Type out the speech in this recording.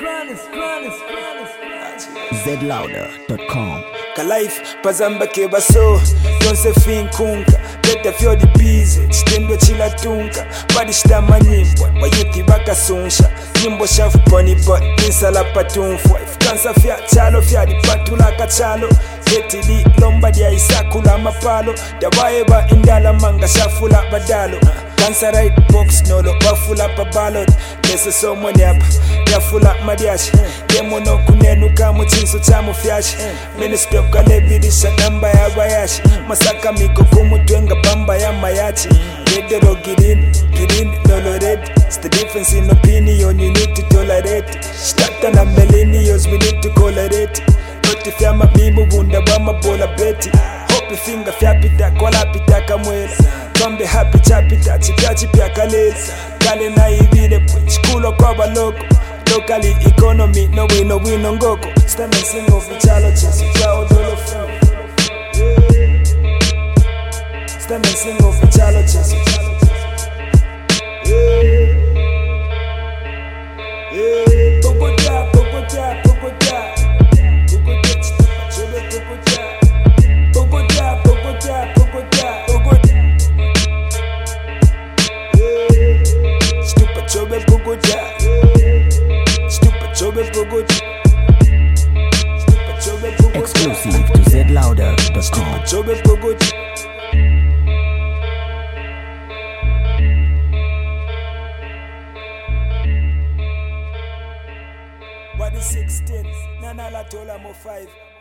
zlouder.com. Ka life pazamba ke baso donse fin kunka beta fyo di busy chitendo chila tunka badi shitama nyimbo bayuti bakasunsha nyimbo shafu poni but nisala patunfwa ifukansa fya chalo fya di patula kachalo heti di lomba dia isakula mapalo dawaeba indala manga shafula badalo Cancer right box nolo bafula pa ballot Nese somo nyapa yafula madiashi Demo no kunenu kamu chinso chamu fyashi Ministop kalebidisha namba ya bayashi Masaka miko kumutwenga bamba ya mayachi Redero girini nolo red It's the difference in opinion you need to tolerate Shtata na millennials we need to tolerate Noti fyama mimu bunda wama bola beti Hopi finga fyapita kola pita kamwela Tombe happy chapita chipyachi pya kalela Kale na ibile chikulo kwa baloko Locally economy no wino ngoko Stame singo fichalo chesi chao dolo fu Stame singo fichalo chesi Pokota Exclusive to zlouder.com. What is 16? Nana la tola mo 5.